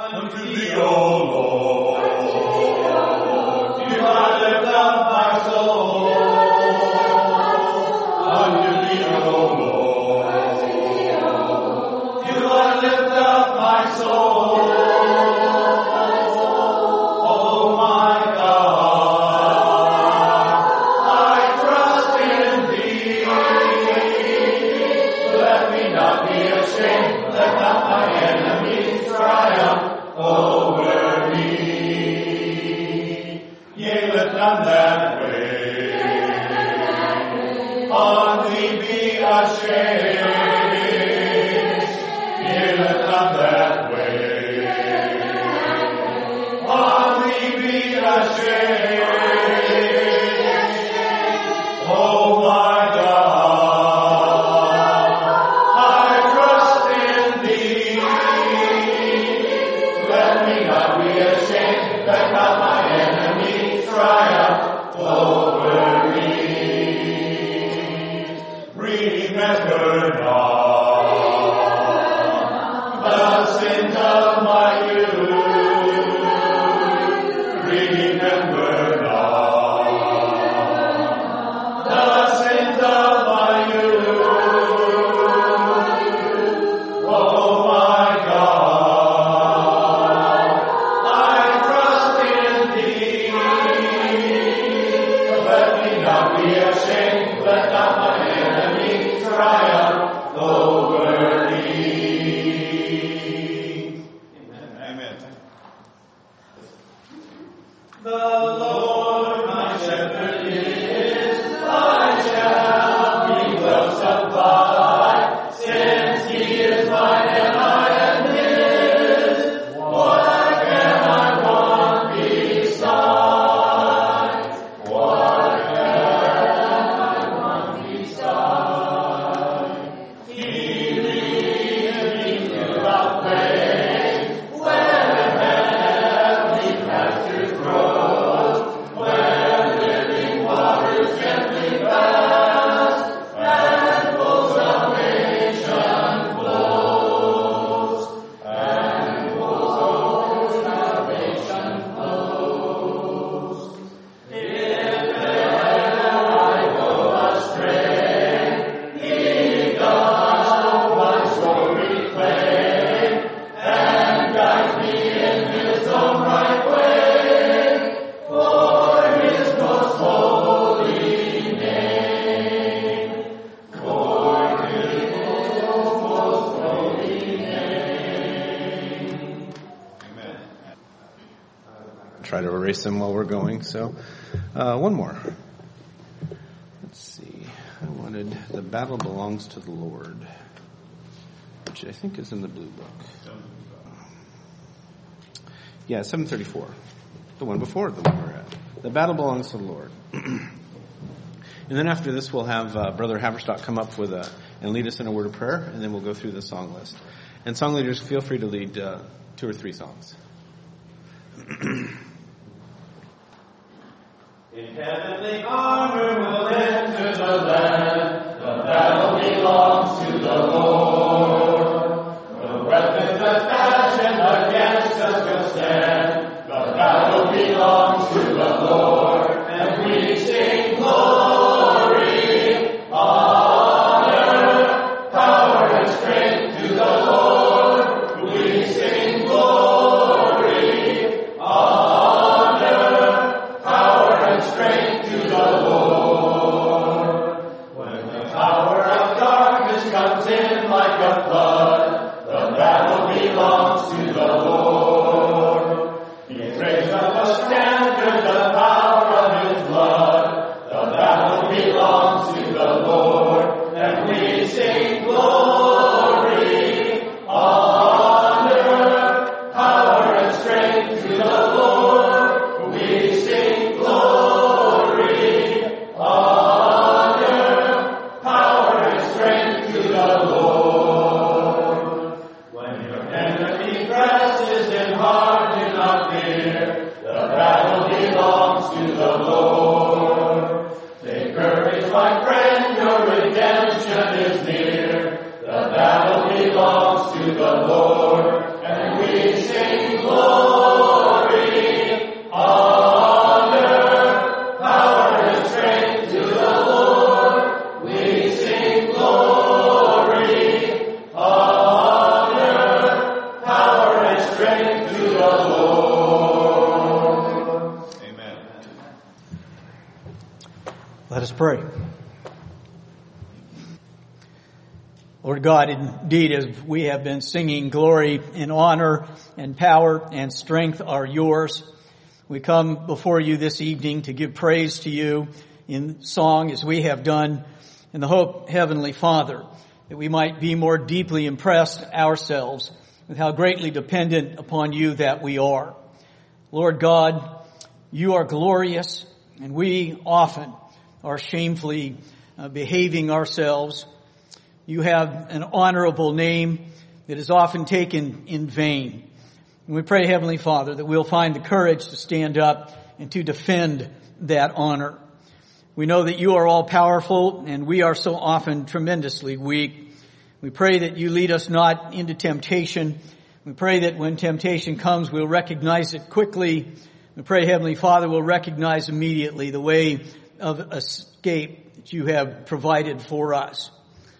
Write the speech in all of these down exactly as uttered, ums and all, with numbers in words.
Unto thee, O Lord, do I lift up my soul. Unto thee, O Lord, do I lift up my soul. Oh my God, I trust in thee. Let me not be ashamed, let not my enemies triumph over me. Yea, let none that way on thee be ashamed. Yea, let none that way on thee be ashamed. Oh my God, I trust in thee. Let me not be ashamed, let not my enemies triumph over me. Remember not the sins of my youth. Remember not the sins of my youth. Oh my God, I trust in thee. Let me not be ashamed, let not my enemies triumph over me. Amen. The Lord my shepherd is, I shall be well supplied, since he is mine and I am his. What can I want beside? What can I want beside? He leads me throughout ways where heavenly pastures grow, where living waters gently pass, and full salvation flows, and full salvation flows. If ever I go astray, he does my soul reclaim, and guides me in his own right way, for his most holy name, for his most holy name. Amen. Try to erase them while we're going. So, uh, one more. Let's see. I wanted "The Battle Belongs to the Lord," which I think is in the blue book. Yeah, seven thirty-four. The one before the one we're at. "The Battle Belongs to the Lord." And then after this, we'll have uh, Brother Haverstock come up with a and lead us in a word of prayer, and then we'll go through the song list. And song leaders, feel free to lead uh, two or three songs. In heavenly armor we'll enter the land. The battle belongs to the Lord. The weapons that fashion against us will stand. The battle belongs to the Lord. And we sing glory, honor, power, and strength to the Lord. We sing glory, honor, power, and strength to the Lord. When the power of darkness comes in like a flood, the battle belongs to the Lord. He's raised up a standard, the power of his blood. The battle belongs to the Lord, and we sing glory, honor, power, and strength to the Lord. We sing glory, honor, power, and strength to the Lord. When your enemy presses in hard, do not fear. The battle belongs to the Lord. Take courage, my friend, your redemption is near. The battle belongs to the Lord, and we sing Let us pray. Lord God, indeed, as we have been singing, glory and honor and power and strength are yours. We come before you this evening to give praise to you in song as we have done, in the hope, Heavenly Father, that we might be more deeply impressed ourselves with how greatly dependent upon you that we are. Lord God, you are glorious, and we often are shamefully uh, behaving ourselves. You have an honorable name that is often taken in vain. And we pray, Heavenly Father, that we'll find the courage to stand up and to defend that honor. We know that you are all powerful, and we are so often tremendously weak. We pray that you lead us not into temptation. We pray that when temptation comes, we'll recognize it quickly. We pray, Heavenly Father, we'll recognize immediately the way of escape that you have provided for us.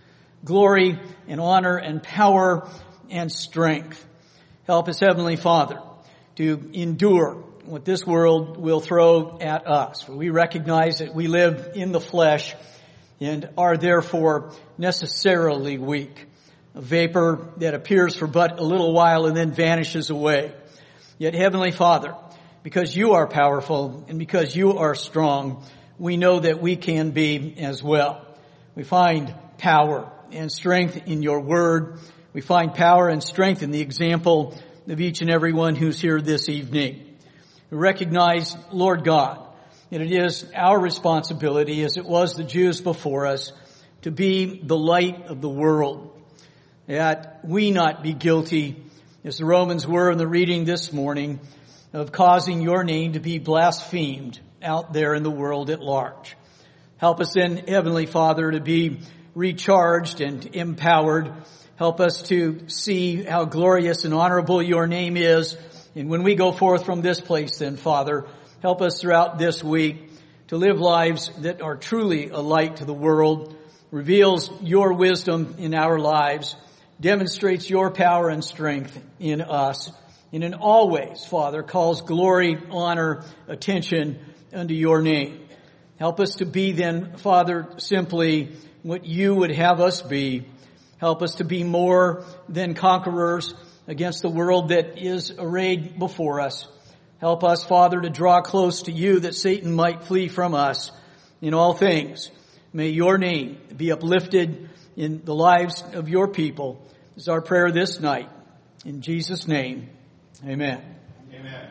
Glory and honor and power and strength. Help us, Heavenly Father, to endure what this world will throw at us. For we recognize that we live in the flesh and are therefore necessarily weak. A vapor that appears for but a little while and then vanishes away. Yet, Heavenly Father, because you are powerful and because you are strong, we know that we can be as well. We find power and strength in your word. We find power and strength in the example of each and every one who's here this evening. We recognize, Lord God, that it is our responsibility, as it was the Jews before us, to be the light of the world, that we not be guilty, as the Romans were in the reading this morning, of causing your name to be blasphemed out there in the world at large. Help us then, Heavenly Father, to be recharged and empowered. Help us to see how glorious and honorable your name is. And when we go forth from this place then, Father, help us throughout this week to live lives that are truly a light to the world, reveals your wisdom in our lives, demonstrates your power and strength in us, and in all ways, Father, calls glory, honor, attention unto your name. Help us to be then, Father, simply what you would have us be. Help us to be more than conquerors against the world that is arrayed before us. Help us, Father, to draw close to you that Satan might flee from us in all things. May your name be uplifted in the lives of your people. This is our prayer this night. In Jesus' name, amen. Amen.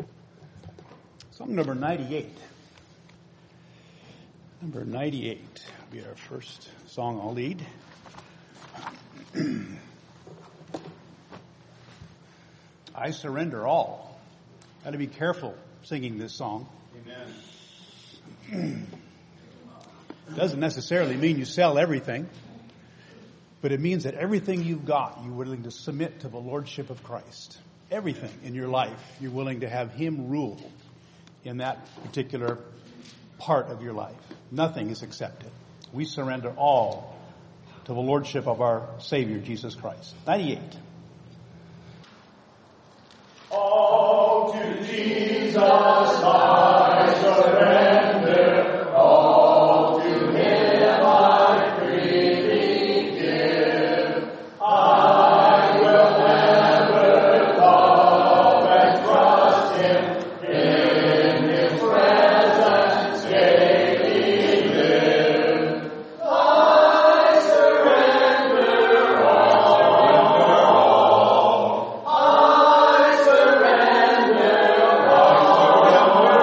Song number ninety-eight. Number ninety-eight will be our first song I'll lead. I surrender all. Got to be careful singing this song. Amen. Doesn't necessarily mean you sell everything, but it means that everything you've got, you're willing to submit to the lordship of Christ. Everything in your life, you're willing to have him rule in that particular part of your life. Nothing is accepted. We surrender all to the lordship of our Savior, Jesus Christ. ninety-eight. All to Jesus I surrender, all to him I freely give. I will ever love and trust him, in his presence daily live. I surrender all, I surrender all.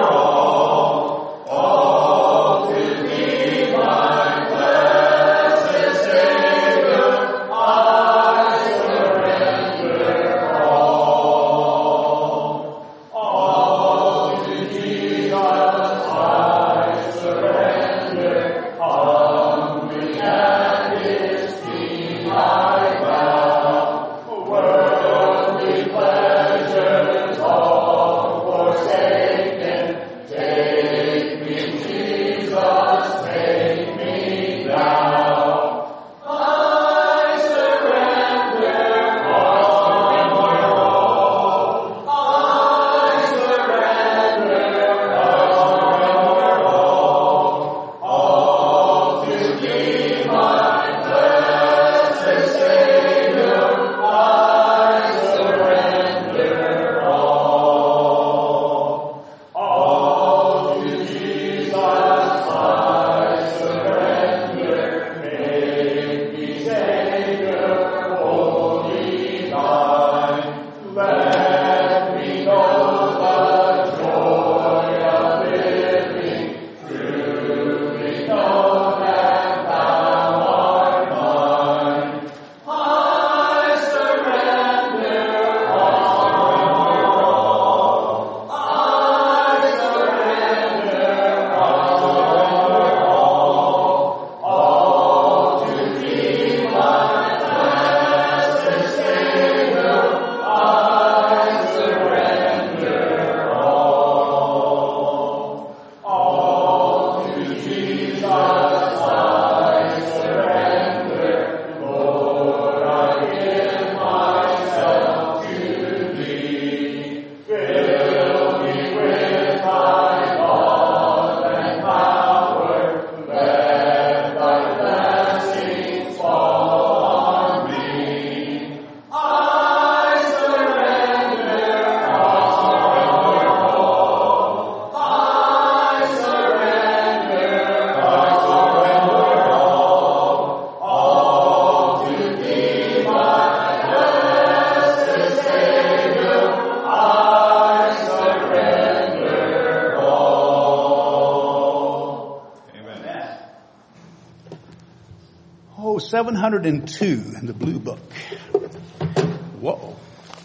seven hundred two in the blue book. Whoa.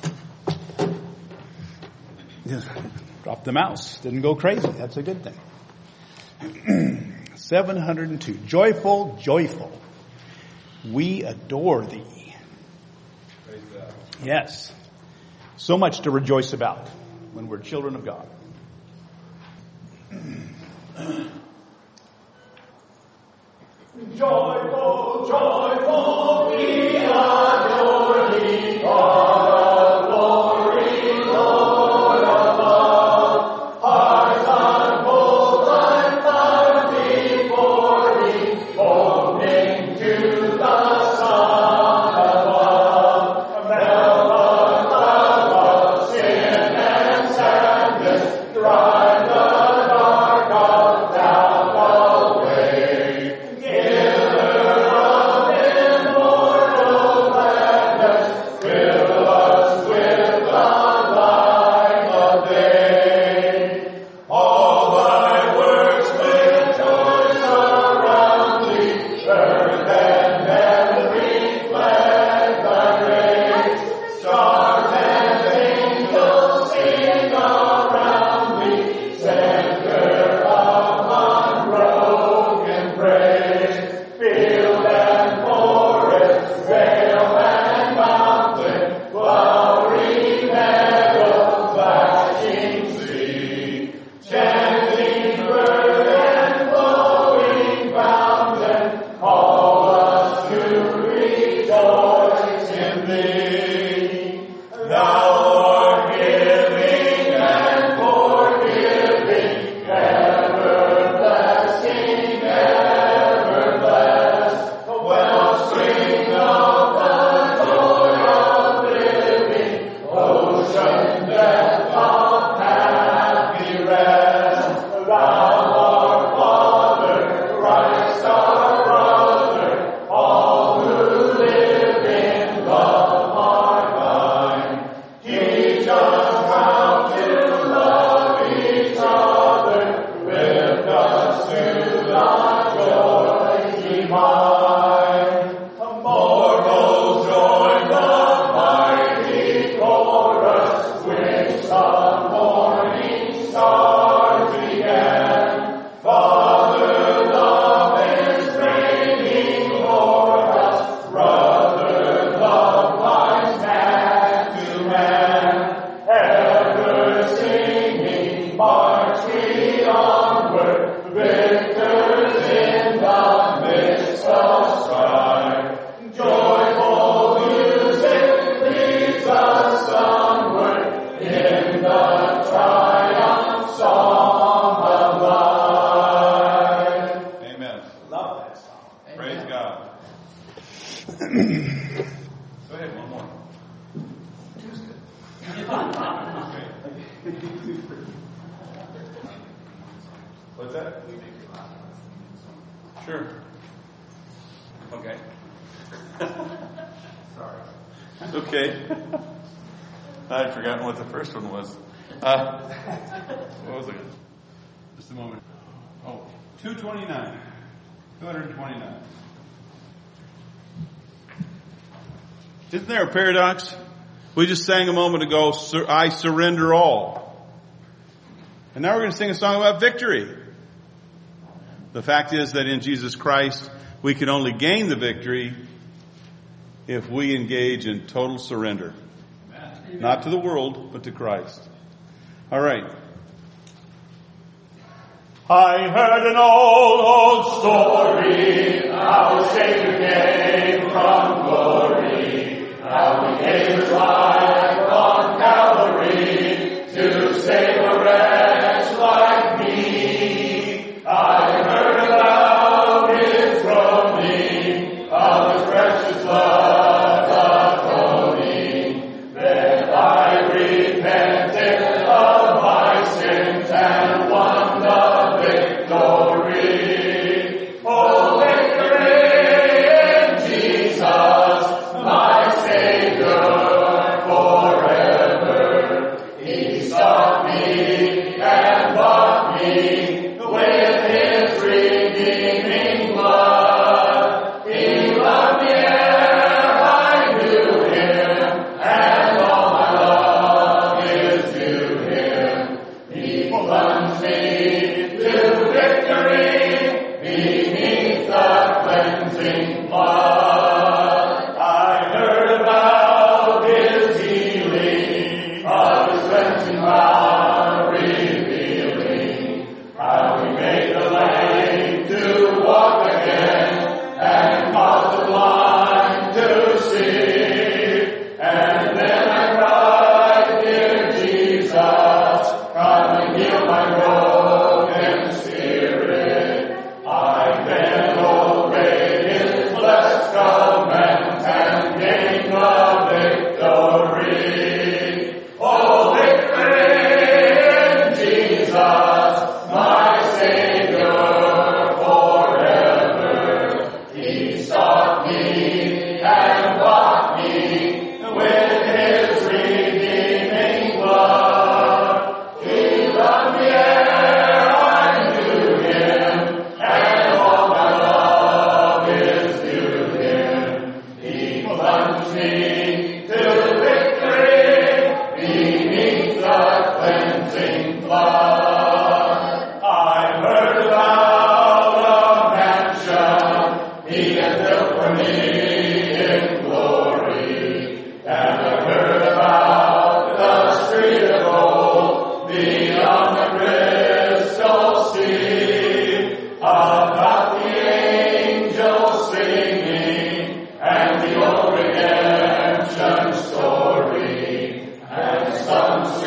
Dropped the mouse. Didn't go crazy. That's a good thing. seven hundred two. Joyful, joyful. We adore thee. Yes. So much to rejoice about when we're children of God. Joyful, joyful, we adore thee, God of glory, Lord above. Hearts unfold like fire before thee, opening to the sun above. Melt the cloud of sin and sadness, drive the dark of doubt away. What's that? Sure. Okay. Sorry. Okay. I'd forgotten what the first one was. Uh, what was it? Just a moment. Oh, two twenty-nine. two twenty-nine. Isn't there a paradox? We just sang a moment ago, I surrender all. And now we're going to sing a song about victory. The fact is that in Jesus Christ, we can only gain the victory if we engage in total surrender. Amen. Not to the world, but to Christ. All right. I heard an old, old story, how a Savior came from glory, how he gave his life on Calvary to save a wretch like me. I heard about his groaning, of his precious blood atoning. Then I repented of my sins and won the victory. Oh, victory in Jesus, my Savior forever.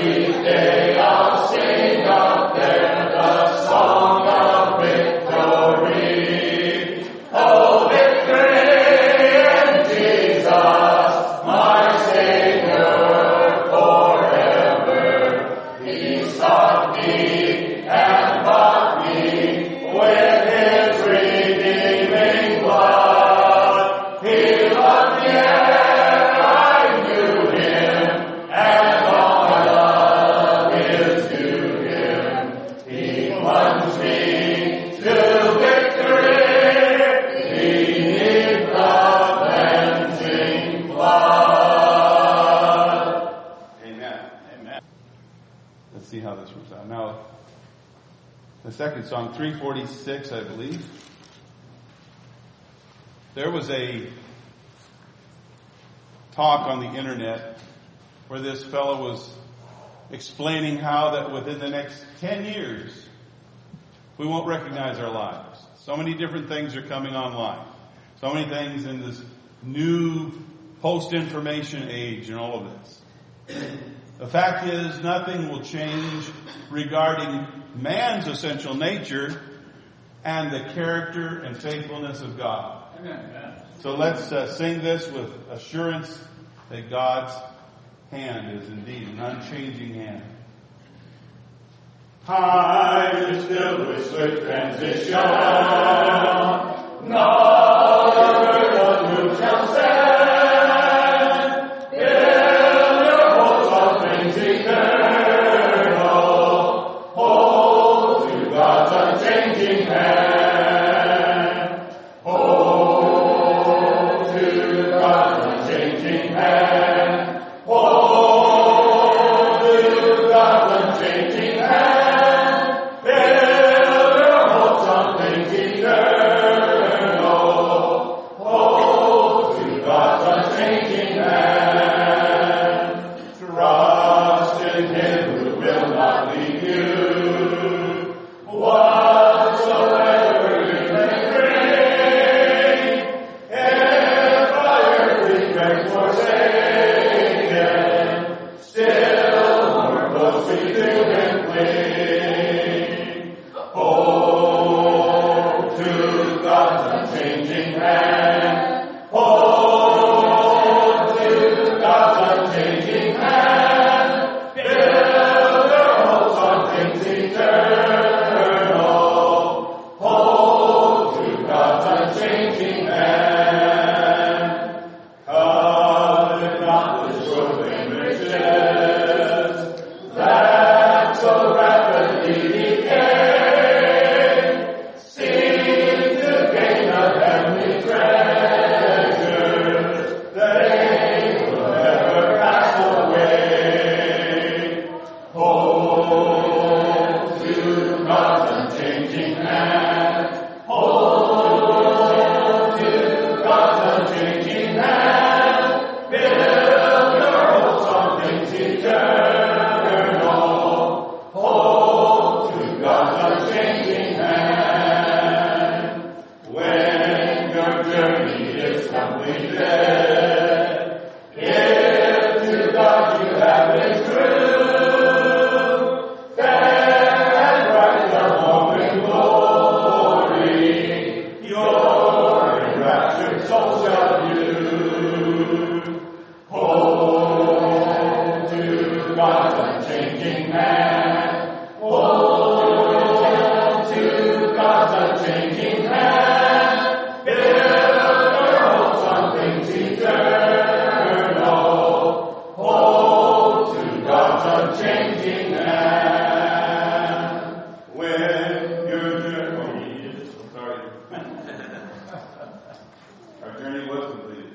Second song, three forty-six, I believe. There was a talk on the internet where this fellow was explaining how that within the next ten years, we won't recognize our lives. So many different things are coming online. So many things in this new post-information age and all of this. The fact is, nothing will change regarding man's essential nature and the character and faithfulness of God. Amen. So let's uh, sing this with assurance that God's hand is indeed an unchanging hand. Time is filled with swift transition. Not a word of who shall stand. Build your hopes on things eternal. Hold to God's unchanging hand. Hold to God's unchanging hand. Hold to God's unchanging hand. Build your hopes on things eternal. Hold to God's unchanging hand. Trust in Him who will not leave you. Whatsoever you may bring, if by earthly friends forsaken, still more closely to Him cling. Hold to God's unchanging hand. Hold to God's unchanging hand. Build your hopes on things eternal. Hold to God's unchanging hand. Covet not the swirling riches that so rapidly decay. Seek to gain the heavenly treasures. They will never pass away. Hold to God's unchanging hand. Hold to God's unchanging hand. Build your hopes on things eternal. Hold to God's unchanging hand. When your journey is completed, if to God you have been true, fair and bright the home in glory, your enraptured soul shall view. Hold to God's unchanging hand. Hold to God's unchanging hand. Build your hopes on things eternal. Hold to God's unchanging hand. When your journey is sorry, our journey was completed.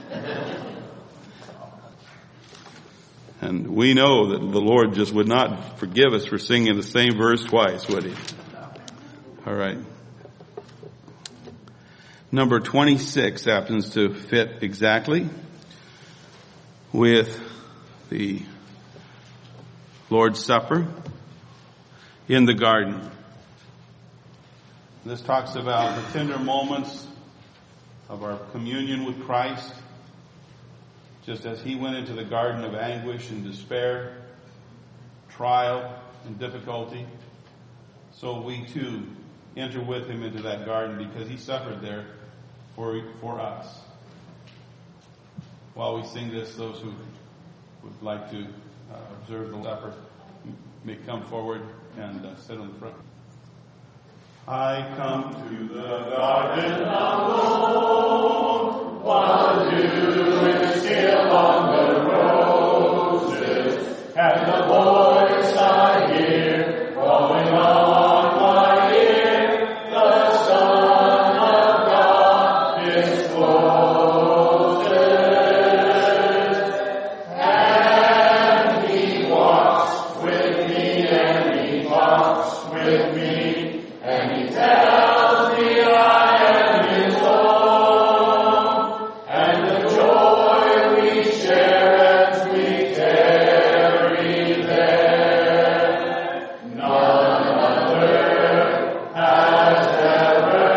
And we know that the Lord just would not forgive us for singing the same verse twice, would He? All right. Number twenty-six happens to fit exactly with the Lord's Supper in the garden. This talks about the tender moments of our communion with Christ, just as He went into the garden of anguish and despair. trial and difficulty, so we too enter with him into that garden because he suffered there for, for us. While we sing this, those who would like to uh, observe the supper may come forward and uh, sit on the front. I come to the garden alone, while the dew is still on the roses, and the voice I hear falling on my ear, the Son of God discloses, and He walks with me, and He talks with me. And He tells me I am His own, and the joy we share as we tarry there, none other has ever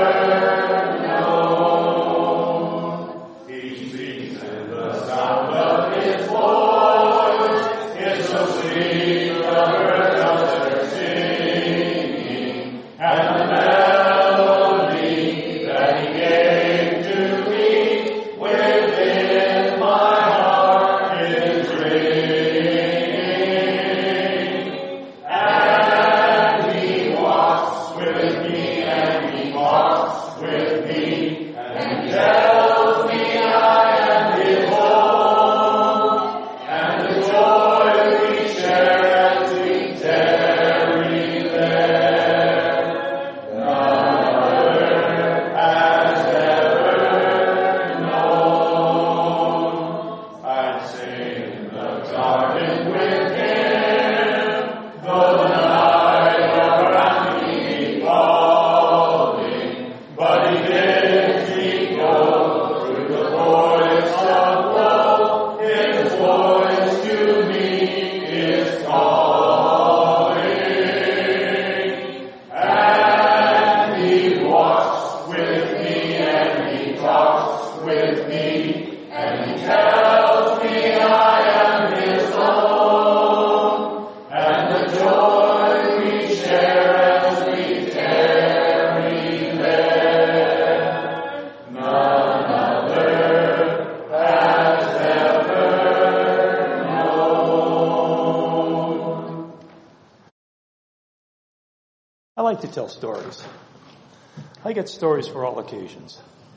known. He speaks, and the sound of His voice is so sweet, the birds of their singing. And the melody that He gave to me within my heart is ringing. And He walks with me, and He talks with me, and He tells me I am His own, and the joy we share as we tarry there. I like to tell stories. I get stories for all occasions.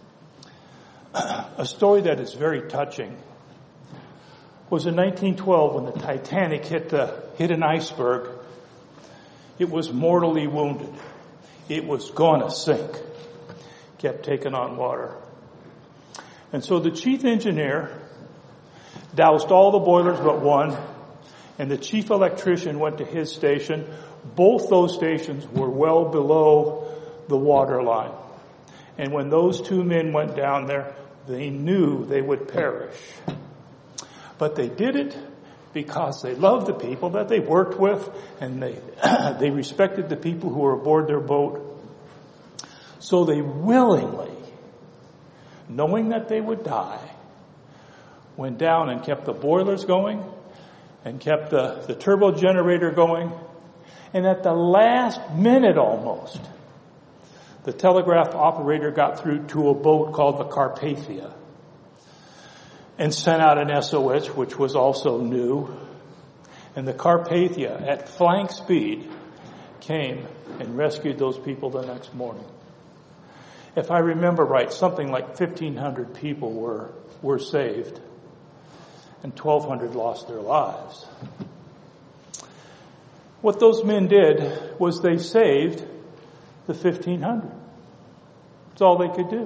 A story that is very touching was in nineteen twelve when the Titanic hit the, hit an iceberg. It was mortally wounded. It was gonna sink. Kept taking on water. And so the chief engineer doused all the boilers but one, and the chief electrician went to his station. Both those stations were well below the water line. And when those two men went down there, they knew they would perish. But they did it because they loved the people that they worked with, and they they respected the people who were aboard their boat. So they willingly, knowing that they would die, went down and kept the boilers going and kept the, the turbo generator going. And at the last minute almost, the telegraph operator got through to a boat called the Carpathia and sent out an S O S, which was also new. And the Carpathia, at flank speed, came and rescued those people the next morning. If I remember right, something like fifteen hundred people were, were saved, and twelve hundred lost their lives. What those men did was they saved the fifteen hundred. That's all they could do.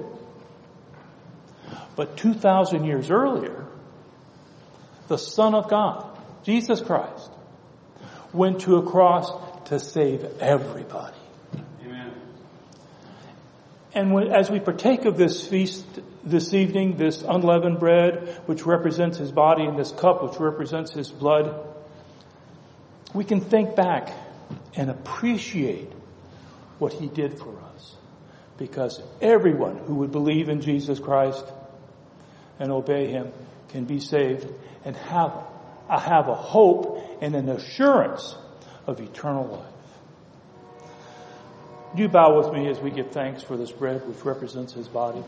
But two thousand years earlier, the Son of God, Jesus Christ, went to a cross to save everybody. Amen. And when, as we partake of this feast this evening, this unleavened bread, which represents His body, and this cup, which represents His blood, we can think back and appreciate what He did for us. Because everyone who would believe in Jesus Christ and obey Him can be saved and have, have a hope and an assurance of eternal life. Do you bow with me as we give thanks for this bread which represents his body?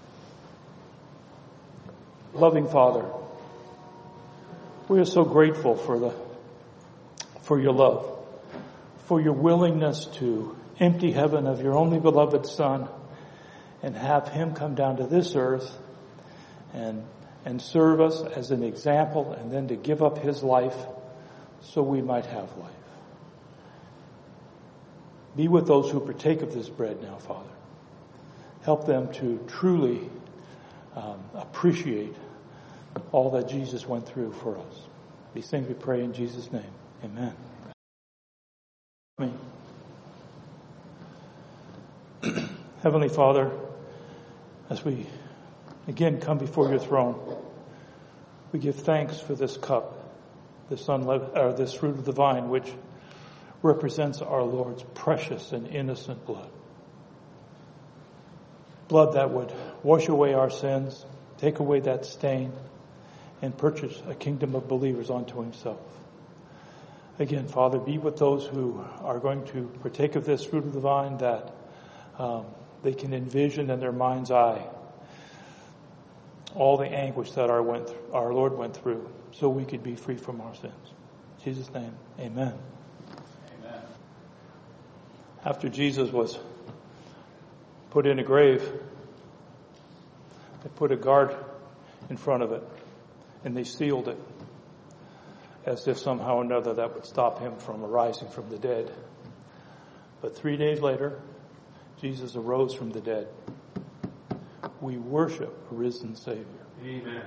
Loving Father, we are so grateful for the for your love, for your willingness to empty heaven of your only beloved Son and have him come down to this earth and and serve us as an example, and then to give up his life so we might have life. Be with those who partake of this bread now, Father. Help them to truly um, appreciate all that Jesus went through for us. These things we pray in Jesus' name. Amen. Amen. Heavenly Father, as we again come before your throne, we give thanks for this cup, this, unleavened, or this fruit of the vine, which represents our Lord's precious and innocent blood. Blood that would wash away our sins, take away that stain, and purchase a kingdom of believers unto himself. Again, Father, be with those who are going to partake of this fruit of the vine, that um, they can envision in their mind's eye all the anguish that our, went th- our Lord went through so we could be free from our sins. In Jesus' name, amen. Amen. After Jesus was put in a grave, they put a guard in front of it, and they sealed it, as if somehow or another that would stop him from arising from the dead. But three days later, Jesus arose from the dead. We worship a risen Savior. Amen.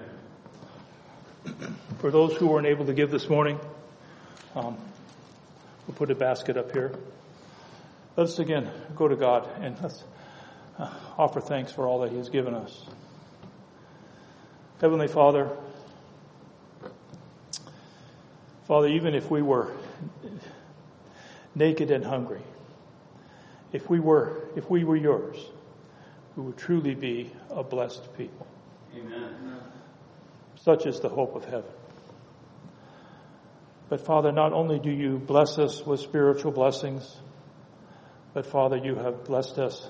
For those who weren't able to give this morning, um, we'll put a basket up here. Let's again go to God and let's uh, offer thanks for all that he has given us. Heavenly Father, Father, even if we were naked and hungry, if we were, if we were yours, we would truly be a blessed people. Amen. Such is the hope of heaven. But Father, not only do you bless us with spiritual blessings, but Father, you have blessed us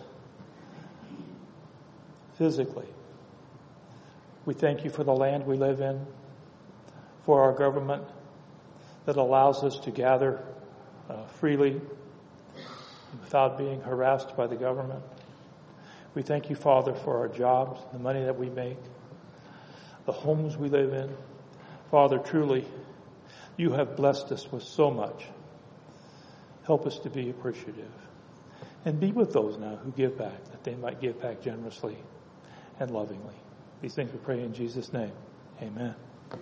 physically. We thank you for the land we live in, for our government that allows us to gather uh, freely without being harassed by the government. We thank you, Father, for our jobs, the money that we make, the homes we live in. Father, truly, you have blessed us with so much. Help us to be appreciative. And be with those now who give back, that they might give back generously and lovingly. These things we pray in Jesus' name. Amen.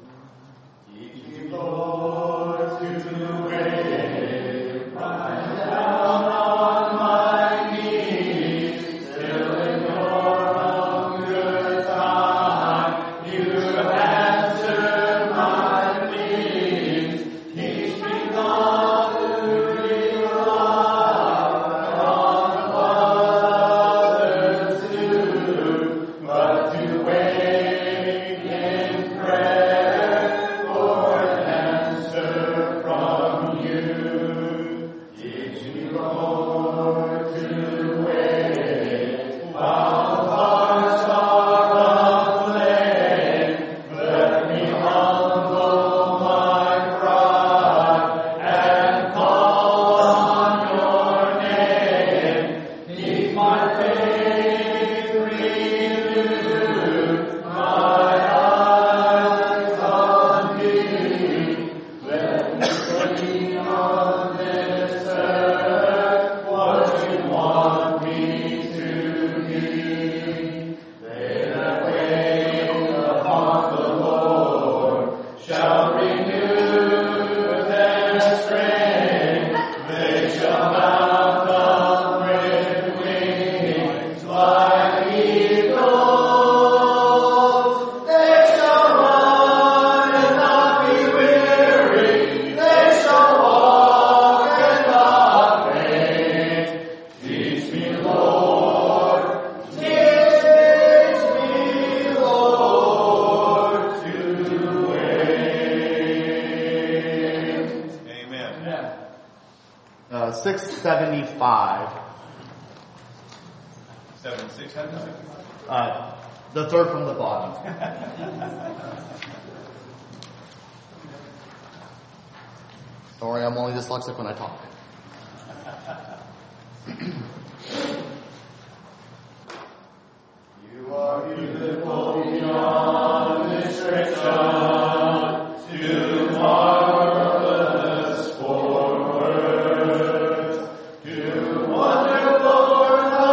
Lord, to wait, right down on my knees, till in your own good time, you answer my pleas. Teach me not to rely on what others do, but to wait in prayer for an answer from you. Teach me, Lord, to wait while hearts are aflame. Let me humble my pride and call on your name. Keep my faith renewed, my eyes on thee. Let me see on this earth what you want me to be. They that wait upon the Lord shall renew their strength. They shall mount up with wings like eagles. They shall run and not be weary. They shall walk and not faint. Teach me, Lord. Teach me, Lord, to wait. Amen. Uh, six seventy-five. Seven, six, seven, seven. Uh, the third from the bottom. Don't worry, I'm only dyslexic when I talk. You are beautiful beyond description, too marvelous for words, too wonderful for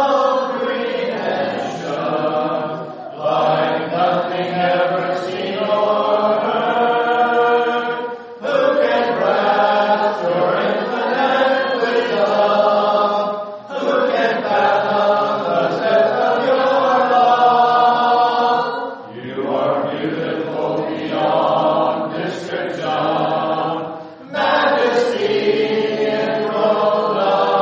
comprehension, like nothing ever seen or heard. Who can grasp your infinite wisdom? Who can fathom the depth of your love? You are beautiful beyond description, majesty enthroned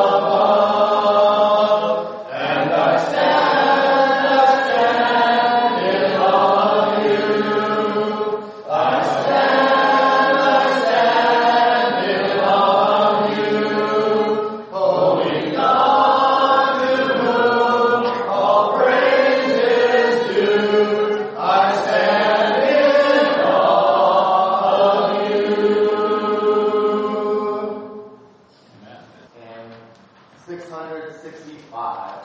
above, and I stand, I stand in awe of you. I stand, I stand in awe of you, holy God, to whom all praise is due. I stand in awe of you. And six sixty-five.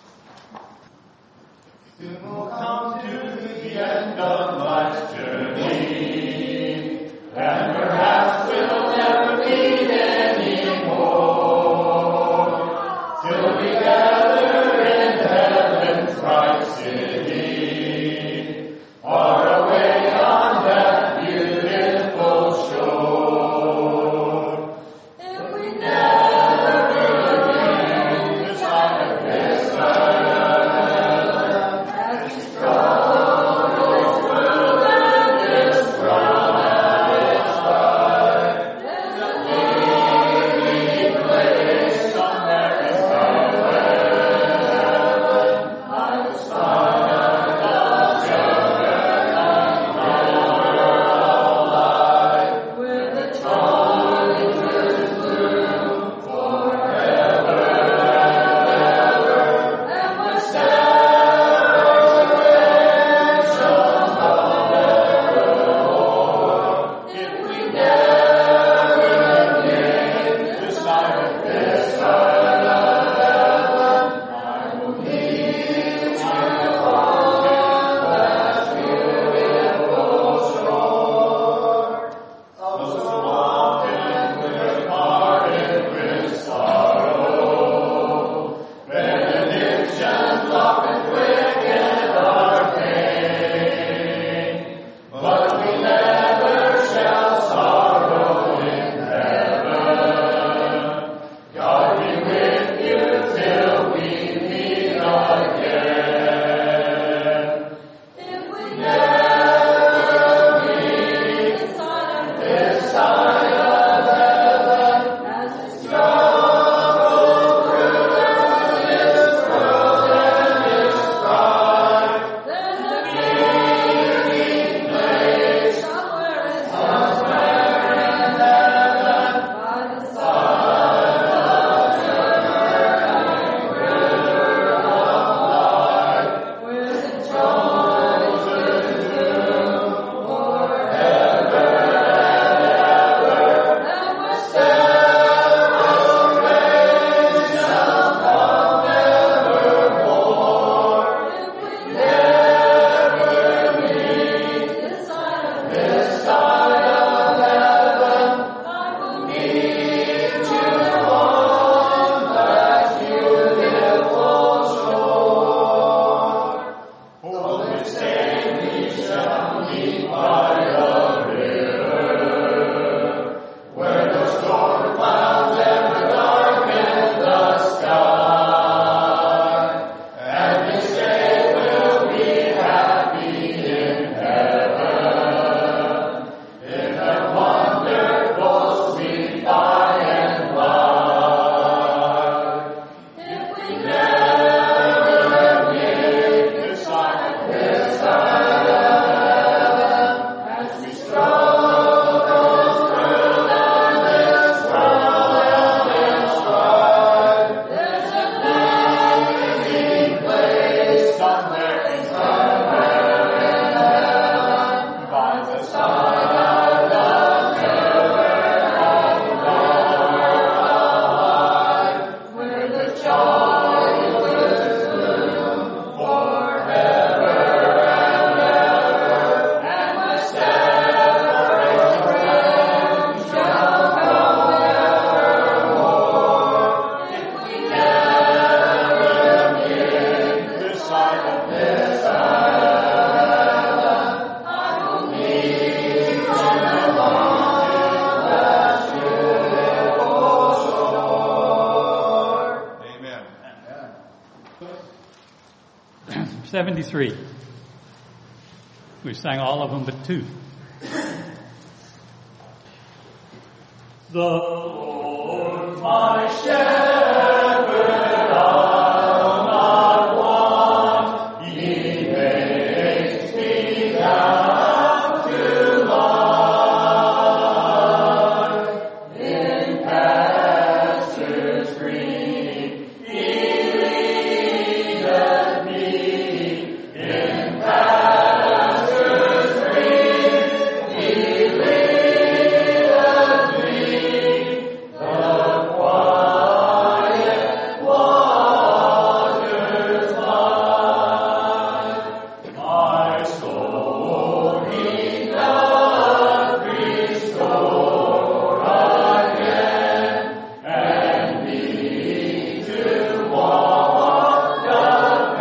Soon will come to the end of life's journey, and perhaps we'll never meet anymore, till we gather in heaven's bright city, far away on that beautiful shore. If we never meet again beside of this earth, as we stroll through this seventy-three. We sang all of them but two. The Lord my shepherd, I'll not want. He makes me down to lie in pastures green. He leadeth me in pastures green. He leadeth me the quiet waters by. My soul He doth restore again, and me to walk doth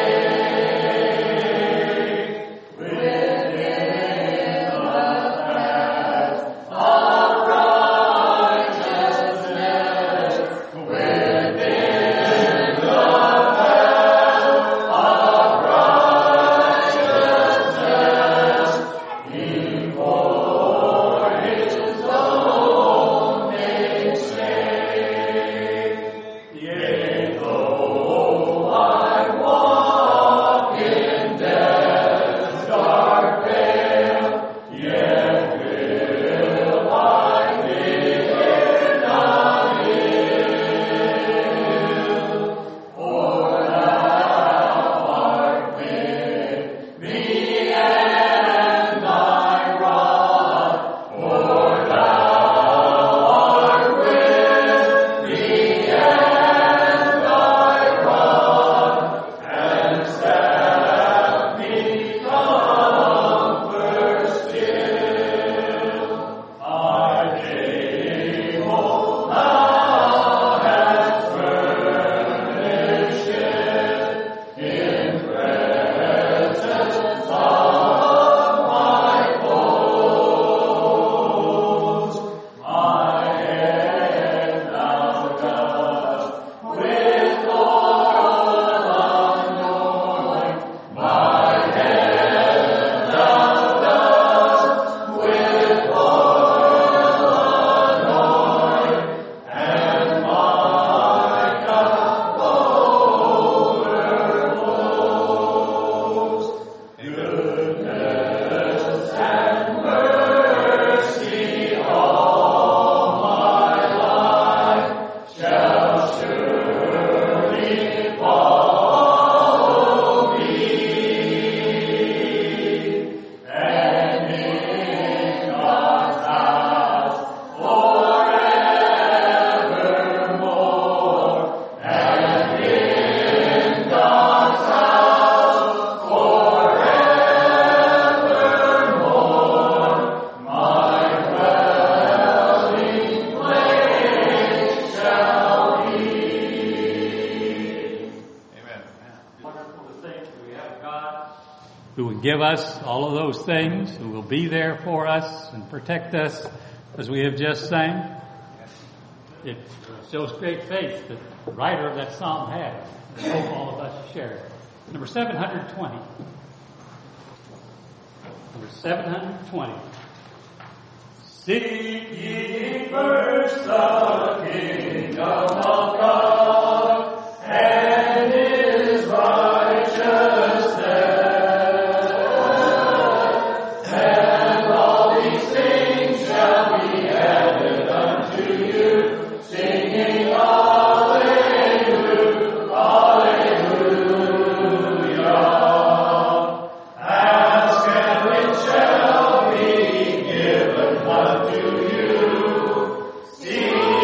make within the path of righteousness, within the path of righteousness, before His own name's sake. Yea, though I walk in death's dark vale, yet will I fear not ill. For Thou art with me, and Thy rod. For Thou art with me, and Thy rod, and staff me comfort still. I table Thou hast furnished in presence of my foes. My head Thou dost with oil anoint. My head Thou dost with oil anoint, and my cup overflows. Goodness and mercy all my life shall surely follow me, and in God's house forevermore, and in God's house forevermore, my dwelling place shall be. Wonderful to think that we have God who would give us all of those things, who will be there for us and protect us, as we have just sang. It shows great faith that the writer of that psalm had, and I hope all of us share. Number seven hundred twenty. Number seven hundred twenty. Seek ye first the kingdom of God and His righteousness, and all these things shall be added unto you, singing Hallelujah, Hallelujah. Ask and it shall be given unto you. Seek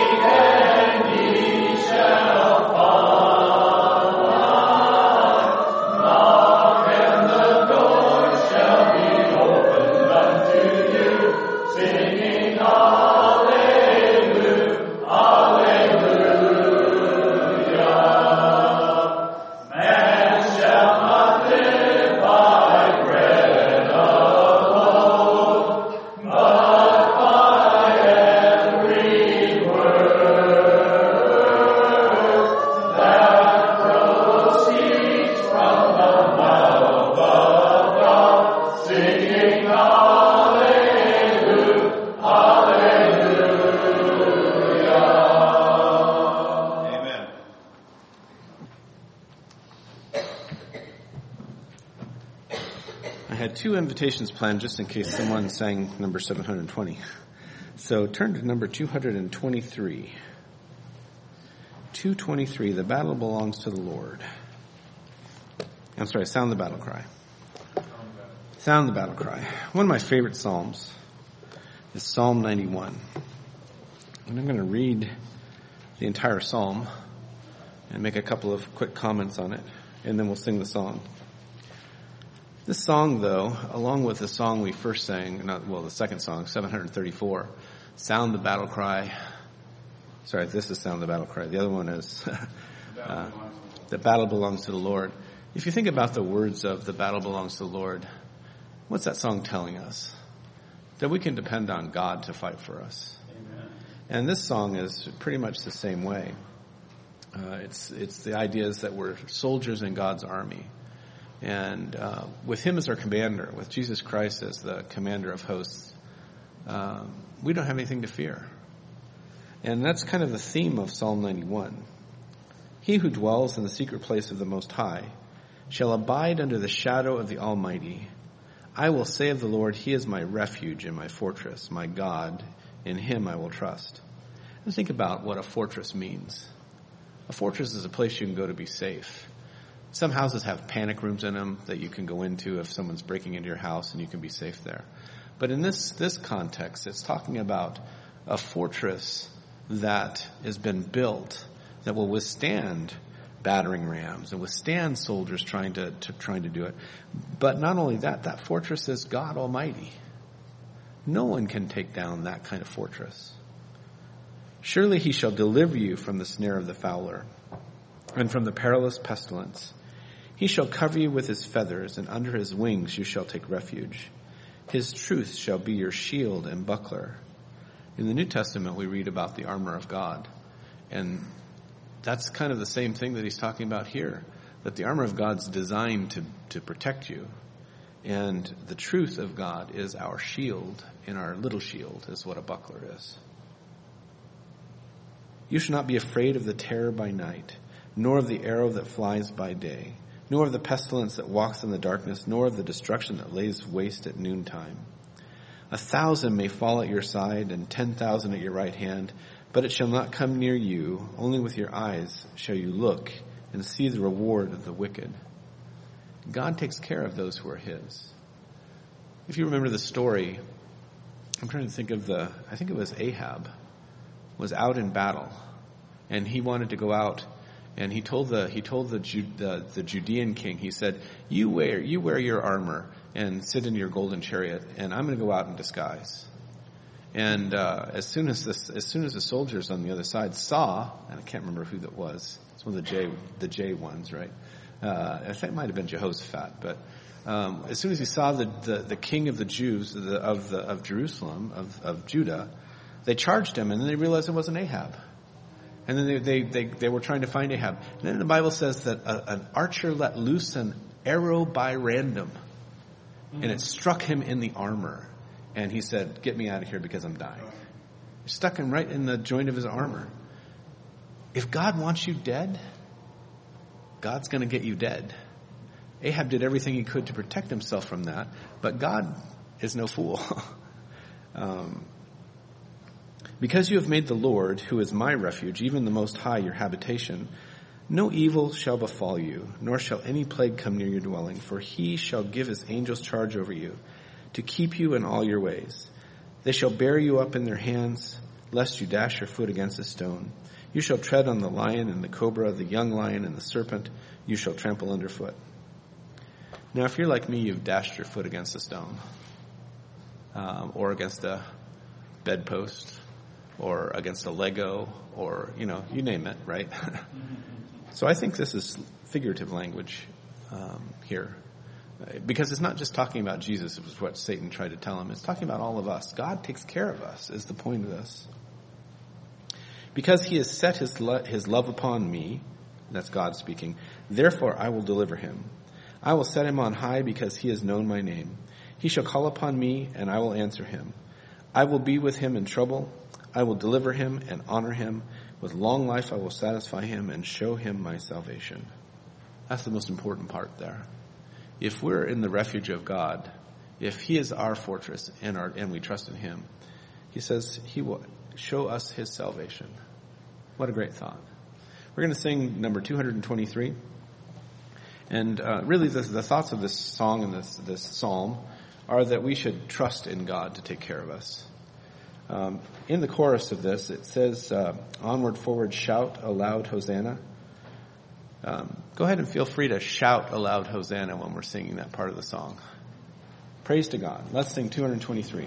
had two invitations planned just in case someone sang number seven hundred twenty. So turn to number two hundred twenty-three. two twenty-three, the battle belongs to the Lord. I'm sorry, sound the battle cry. Sound the battle cry. One of my favorite psalms is Psalm ninety-one. And I'm going to read the entire psalm and make a couple of quick comments on it, and then we'll sing the song. This song, though, along with the song we first sang, not, well, the second song, seven hundred thirty-four, Sound the Battle Cry. Sorry, this is Sound the Battle Cry. The other one is uh, The Battle Belongs to the Lord. If you think about the words of The Battle Belongs to the Lord, what's that song telling us? That we can depend on God to fight for us. Amen. And this song is pretty much the same way. Uh, it's it's the idea is that we're soldiers in God's army. And uh, with him as our commander, with Jesus Christ as the commander of hosts, um, we don't have anything to fear. And that's kind of the theme of Psalm ninety-one. He who dwells in the secret place of the Most High shall abide under the shadow of the Almighty. I will say of the Lord, he is my refuge and my fortress, my God, in him I will trust. And think about what a fortress means. A fortress is a place you can go to be safe. Some houses have panic rooms in them that you can go into if someone's breaking into your house and you can be safe there. But in this, this context, it's talking about a fortress that has been built that will withstand battering rams and withstand soldiers trying to, to trying to do it. But not only that, that fortress is God Almighty. No one can take down that kind of fortress. Surely he shall deliver you from the snare of the fowler and from the perilous pestilence. He shall cover you with his feathers, and under his wings you shall take refuge. His truth shall be your shield and buckler. In the New Testament, we read about the armor of God. And that's kind of the same thing that he's talking about here, that the armor of God's designed to, to protect you. And the truth of God is our shield, and our little shield is what a buckler is. You shall not be afraid of the terror by night, nor of the arrow that flies by day, nor of the pestilence that walks in the darkness, nor of the destruction that lays waste at noontime. A thousand may fall at your side, and ten thousand at your right hand, but it shall not come near you. Only with your eyes shall you look and see the reward of the wicked. God takes care of those who are his. If you remember the story, I'm trying to think of the, I think it was Ahab, was out in battle, and he wanted to go out. And he told the he told the, the the Judean king, he said, "You wear you wear your armor and sit in your golden chariot, and I'm going to go out in disguise." And uh, as soon as this, as soon as the soldiers on the other side saw, and I can't remember who that was, it's one of the J the J ones, right? Uh, I think it might have been Jehoshaphat, but um, as soon as he saw the, the, the king of the Jews the, of the of Jerusalem of of Judah, they charged him, and then they realized it wasn't Ahab. And then they, they, they, they were trying to find Ahab. And then the Bible says that a, an archer let loose an arrow by random. And it struck him in the armor. And he said, "Get me out of here because I'm dying." It stuck him right in the joint of his armor. If God wants you dead, God's going to get you dead. Ahab did everything he could to protect himself from that. But God is no fool. um Because you have made the Lord, who is my refuge, even the Most High, your habitation, no evil shall befall you, nor shall any plague come near your dwelling, for he shall give his angels charge over you, to keep you in all your ways. They shall bear you up in their hands, lest you dash your foot against a stone. You shall tread on the lion and the cobra, the young lion and the serpent, you shall trample underfoot. Now, if you're like me, you've dashed your foot against a stone, um, or against a bedpost, or against a Lego, or, you know, you name it, right? So I think this is figurative language um, here. Because it's not just talking about Jesus, it was what Satan tried to tell him. It's talking about all of us. God takes care of us, is the point of this. Because he has set his, lo- his love upon me, that's God speaking, therefore I will deliver him. I will set him on high because he has known my name. He shall call upon me, and I will answer him. I will be with him in trouble. I will deliver him and honor him. With long life I will satisfy him and show him my salvation. That's the most important part there. If we're in the refuge of God, if he is our fortress and our, and we trust in him, he says he will show us his salvation. What a great thought. We're going to sing number two hundred twenty-three. And uh, really the, the thoughts of this song and this, this psalm are that we should trust in God to take care of us. Um, in the chorus of this, it says, uh, onward, forward, shout aloud, Hosanna. Um, go ahead and feel free to shout aloud, Hosanna, when we're singing that part of the song. Praise to God. Let's sing two hundred twenty-three.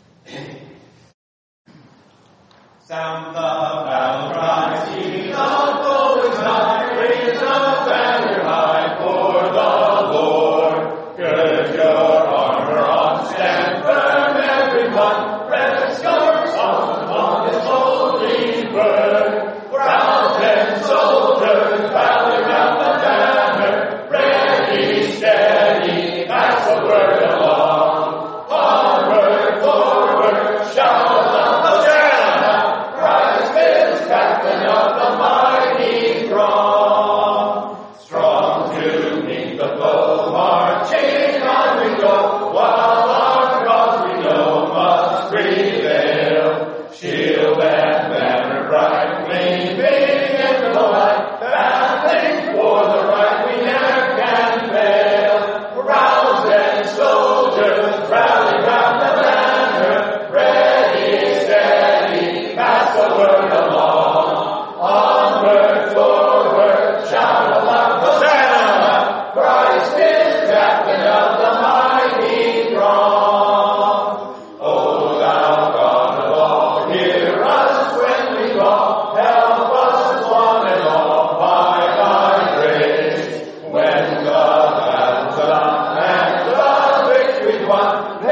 Sound the battle cry, see the foe is nigh, raise the banner high for the Lord. Gird your armor on, stand firm everyone, rest your songs on his holy word. Proud men, soldiers, rally round the banner, ready, steady, pass the word along. Onward, forward, shout the Hosanna, Christ is captain of the mighty throng. Strong to meet the foe, marching on we go, while our cause we know must prevail. Shield and banner bright, gleaming in the light, battling for the right we never can fail. Rouse and soldiers, rally round the banner, ready, steady, pass the word along. Onward, forward, shout aloud, Hosanna, Christ is captain of the mighty throng. O thou God of all, hear us when we call, help us one and all by thy grace. When the battle's done and the victory's won,